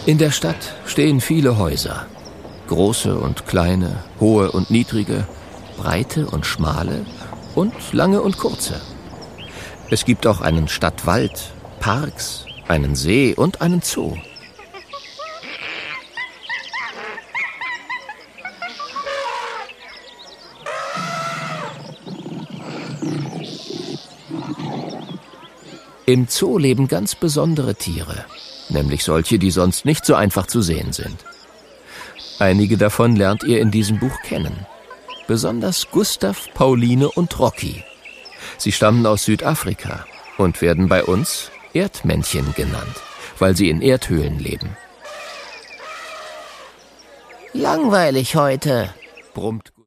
In der Stadt stehen viele Häuser. Große und kleine, hohe und niedrige, breite und schmale und lange und kurze. Es gibt auch einen Stadtwald, Parks, einen See und einen Zoo. Im Zoo leben ganz besondere Tiere, nämlich solche, die sonst nicht so einfach zu sehen sind. Einige davon lernt ihr in diesem Buch kennen. Besonders Gustav, Pauline und Rocky. Sie stammen aus Südafrika und werden bei uns Erdmännchen genannt, weil sie in Erdhöhlen leben. Langweilig heute, Brummt